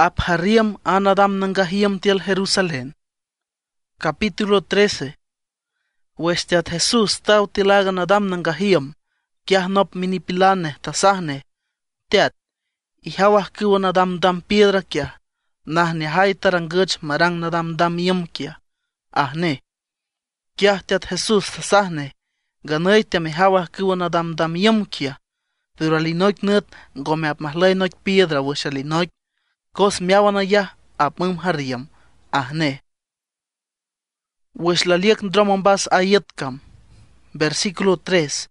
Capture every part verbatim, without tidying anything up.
Abhariam anadam nangahiam tiel Jerusalén. Capítulo trece. Westiat Jesús tau tilagan adam nangahiam, kiah nop minipilane tasahne, teat, ihawah kuwan adam dam piedra kiah, nah nehai tarangach marang nadam dam yam kiah, ahne. Kiah teat Jesús tasahne, ganay te mehawah kuwan adam dam yam kiah, pero alinoik nut gome ap mahlay noik piedra wish alinoik, kos miawana yah ap mum hariam, ahne. Wish laliek dromambas ayetkam. Versículo tres.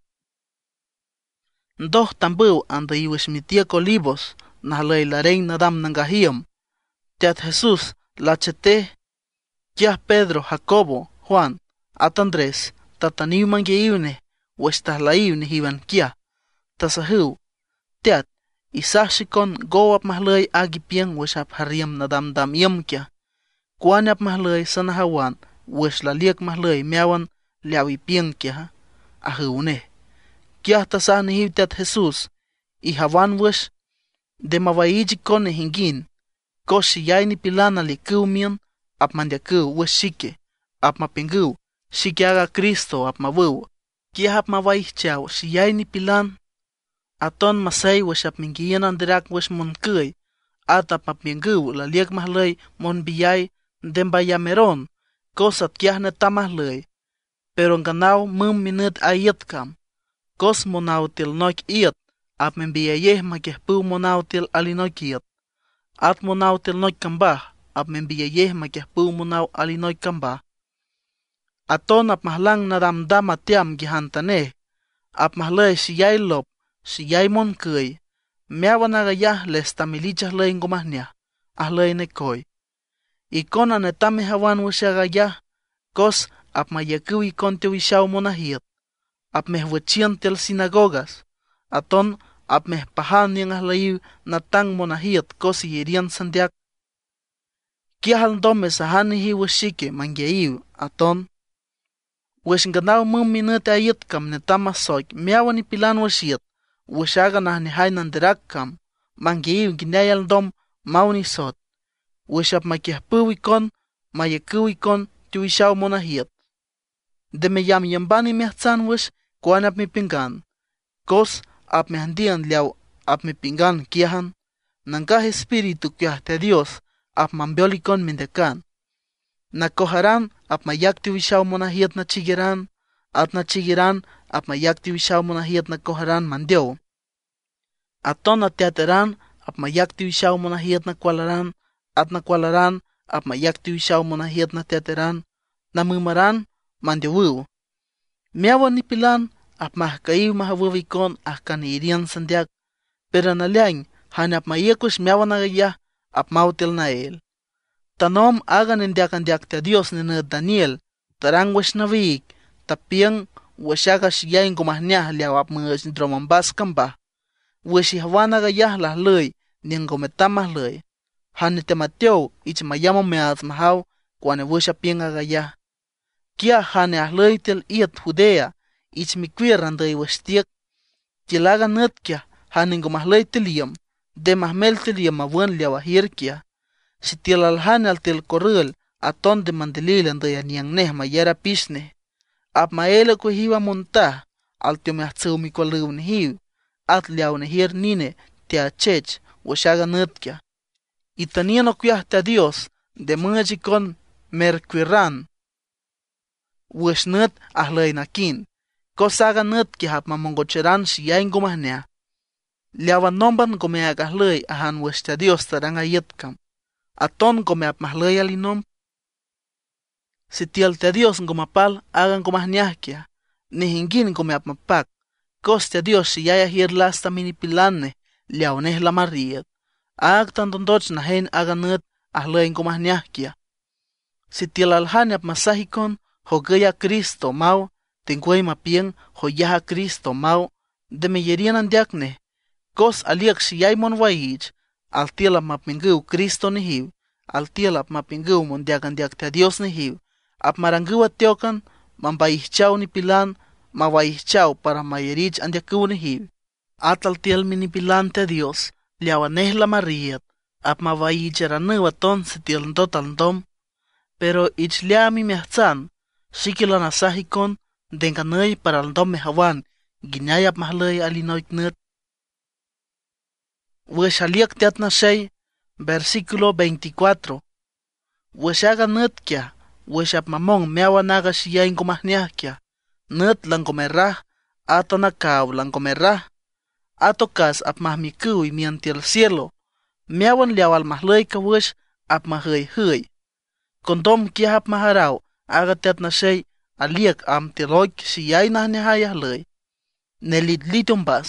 Doh tambu anda iwish mitiek olivos, nahlay larein nadam nangahiam. Teat Jesús lachete, kiah Pedro, Jacobo, Juan, at Andrés, tataniu mangeiune, wish tahlaiune hivan kiah, tasahu, teat, isashikon go ap mahlay agipiang wish ap hariam nadam dam yam kiah, kuan ap mahlay sanahawan, wish laliek mahlay miawan liawi piang kiah, ahune. Kiah tasah nihiw teat Jesús, ihawan wish, de mawaiji kone hingin, koshi yay ni pilana li kumian, ap mandiaku wish shike, ap mapingu, shike aga Cristo ap mawu, kiah ap mawaih chao, shi yay ni pilan, aton masay wish ap mingian andirak wish monkuy, at ap mapingu laliek mahlay mon biyay, dembayameron, kosat kiah netamahlay, pero nganaw mum minut ayetkam, kos monaw til noik iet, ap membiyayeh makehpu monaw til alinoik iet, at monaw til noik kambah, ap membiyayeh makehpu monaw alinoik kambah. Aton ap mahlang nadamdam atiam gihantane, ap mahlay siyay lop, siyay monkuy, miawan agayah les tamilichah lay ngomahnya, ahlay nekoy. Ikon anetame hawan wishagayah, kos ap mayaku ikon tewishaw monahiet, ap mehwechian tel sinagogas, aton ap mehpahan yang ahlayiw natang monahiet kos yerian sandiak. Kiahal dome sahanihi wishike mangyaiw, aton. Wish nganaw mum minute ayet kam netama soik, miawan ipilan wishiet, wishaga nahnihay nandirak kam, mangyaiw ginayal dom mauni sot. Wish ap makiahpu ikon, mayaku ikon, tuishaw monahiet. De me yam yambani mehtsan wish, kuan ap mi pingan. Kos ap mehandian liaw ap mi pingan kiahan, nangkah espiritu kiah te Dios, ap mambiol ikon mindekan. Nakoharan ap mayak tuishaw monahiet na chigiran, at na chigiran ap mayak tuishaw monahiet na koharan mandyo. Aton na teateran ap mayak tuishaw monahiet na kwalaran, at nakwalaran ap mayak tuishaw monahiet na teateran, na mumaran mandyawu. Miawan ni pilan ap mahkaiw mahawavikon ah kanirian sandiak, pero nalyang hanap mayakush miawan agayah ap mautil na el. Tanom agan indiakan diak te Dios nene Daniel, tarang wish navik, tapiang wishaga shiyain gumahnyah liaw ap mga dromambas kamba, wish ihawan agayah lah loy, niyang gometamah loy. Hanite Mateo ich mayamo meaz mahaw kwane wusha pieng agayah. Kia hane ahlay tel iet Judea ich mikwir anday westiek. Tilaga nut kia hane ngomahlay teliam de mahmel teliam awan liawahir kia. Si tilalhan al tel korul aton de mandelil anday aniyang neh mayera pisne. Ap maele ko hiwa muntah al tiomehtsaw mikwaluw nehiw at liaw nehir nine tia chech wushaga nut kia. Itanian okyah te Dios de mungajikon merquiran. Wish nut ahlay nakin. Kosaga nut ki hap mamongocheran siyain gomahnya. Liawan nomban gome agahlay ahan wish te Dios tarang ayetkam. Aton gome ap mahlay alinom. Si tiel te Dios gomapal agan gomahnya kia. Nihingin gome ap mapak. Kos te Dios siyaya hir lasta minipilane liawneh la mariet. Ag tantondoch na hen aganut ahlain gomahnyah kia. Si tilalhan ap masahikon, hogaya Cristo mau, tingway mapieng, hoyaha Cristo mau, de meyerian andiakne, kos aliak siyay mon waij, al tielap mapingu Cristo nihiw, al tielap mapingu mondiak andiak te Dios nihiw, ap marangu atiokan, mambayihchaw ni pilan, mawayihchaw para mayerich andiaku nihiw, at al tiel minipilan te Dios, liawaneh la mariet, apmavaicheranuwa ton sitiel total dom, pero ichliami mehtsan, shikilan asahikon, denganay para el dom mehawan, ginyayap mahlay alinoik nut. Weshaliak teatna shay, versículo veinticuatro. Weshaga nutkia, weshap mamong meawanaga shiyain komahniahkia, nut langomerah, atonakaw langomerah, atokas apmahmikuy miantiel cielo, meawan liawal mahlay kawish apmahay huy. Kondom kia apmaharaw, aga teatna shay, aliak am teloik shiyay nahnehayah lay. Nelitlitum-bas.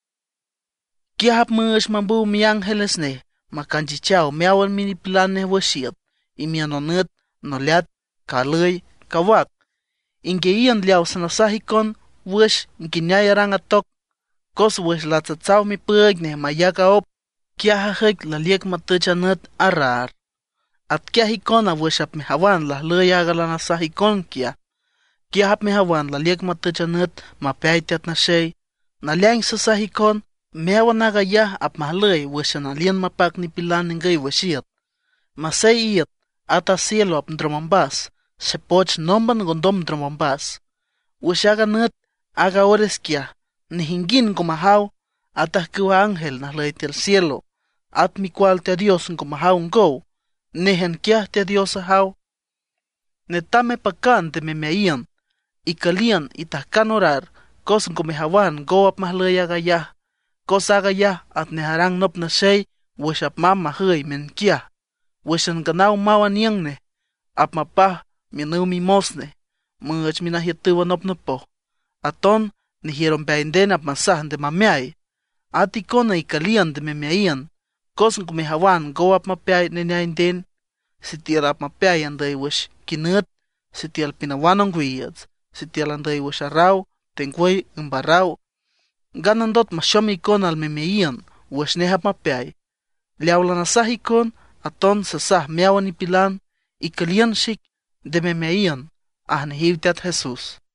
Kia apmush mambu mi ángeles ne, makanchichao meawan minipilan ne washiat, y mianonut, noliat, kalay, kawak. Inge ian liaw sanasahikon, wish, inkinyayarang atok, kos wish latsatsao mi pug ne mayaka op, kia hahik laliek matuchanut arar. At kia hikona wish ap mehawan la lay agalanasahikon kia. Kia hap mehawan laliek matuchanut mapiaitiat na shay, naliang sasahikon, meawan agayah ap mahlay wish analien mapak ni pilan ngay wishiat. Masay iat, ata cielo ap ndromambas, sepoch nomban gondom dromambas. Wish aga nut, aga ores kia, nihingin kumahaw, atah kuwa ángel nahlay til cielo, at mi cual te Dios kumahaw ngo, nehen kia te Dios ahaw. Netame pakan te memeian, ikalian itahkan orar, kos kumehawan go ap mahlay agayah, kos agayah at neharang nop na shay, wish ap mama huy men kia. Wishan ganaw mawan yang ne, ap mapah minaw mimosne, much minahituwa nop napo. Aton, nihieron bainden ap masahan de mameay. Ati kona ikalian de memeayan, kosan kumehawan go ap mapeay nenainden, sitial ap mapeay anday wish kinut, sitial pinawanong wiyats, sitial anday wish araw, tengway imbaraw. Ganandot masyomi kon al memeayan, wish nehap mapeay. Liawlanasahikon, aton sasah meawan ipilan, ikalian shik de memeayan, ahnehiwtiat Jesus.